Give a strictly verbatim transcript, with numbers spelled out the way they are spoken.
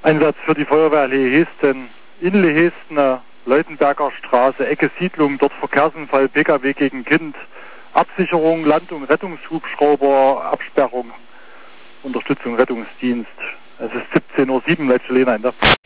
Einsatz für die Feuerwehr Lehesten. In Lehesten, Leutenberger Straße, Ecke Siedlung, dort Verkehrsunfall, P K W gegen Kind, Absicherung, Landung, Rettungshubschrauber, Absperrung, Unterstützung, Rettungsdienst. Es ist siebzehn Uhr sieben, Leitstelle Lena in der